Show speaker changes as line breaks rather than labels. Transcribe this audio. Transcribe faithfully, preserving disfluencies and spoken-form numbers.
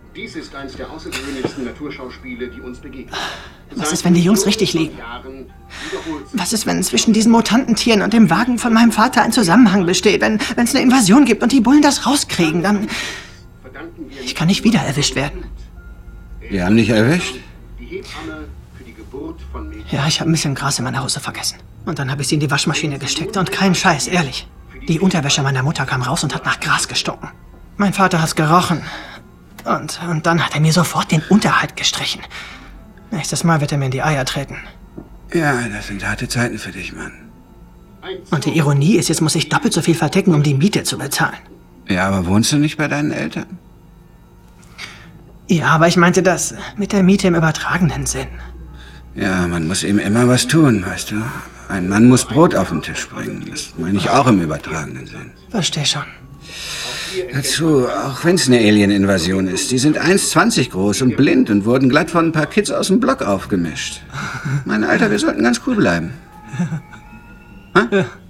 Dies ist eines der außergewöhnlichsten Naturschauspiele, die uns begegnen.
Was ist, wenn die Jungs richtig liegen? Was ist, wenn zwischen diesen Mutantentieren und dem Wagen von meinem Vater ein Zusammenhang besteht? Wenn es eine Invasion gibt und die Bullen das rauskriegen, dann... Ich kann nicht wieder erwischt werden.
Die haben dich erwischt?
Ja, ich habe ein bisschen Gras in meiner Hose vergessen. Und dann habe ich sie in die Waschmaschine gesteckt. Und kein Scheiß, ehrlich. Die Unterwäsche meiner Mutter kam raus und hat nach Gras gestunken. Mein Vater hat's gerochen. Und, und dann hat er mir sofort den Unterhalt gestrichen. Nächstes Mal wird er mir in die Eier treten.
Ja, das sind harte Zeiten für dich, Mann.
Und die Ironie ist, jetzt muss ich doppelt so viel verticken, um die Miete zu bezahlen.
Ja, aber wohnst du nicht bei deinen Eltern?
Ja, aber ich meinte das mit der Miete im übertragenen Sinn.
Ja, man muss eben immer was tun, weißt du? Ein Mann muss Brot auf den Tisch bringen. Das meine ich auch im übertragenen Sinn.
Versteh schon.
Dazu, auch wenn es eine Alien-Invasion ist, die sind eins zwanzig groß und blind und wurden glatt von ein paar Kids aus dem Block aufgemischt. Mein Alter, wir sollten ganz cool bleiben. Ha?
Ja.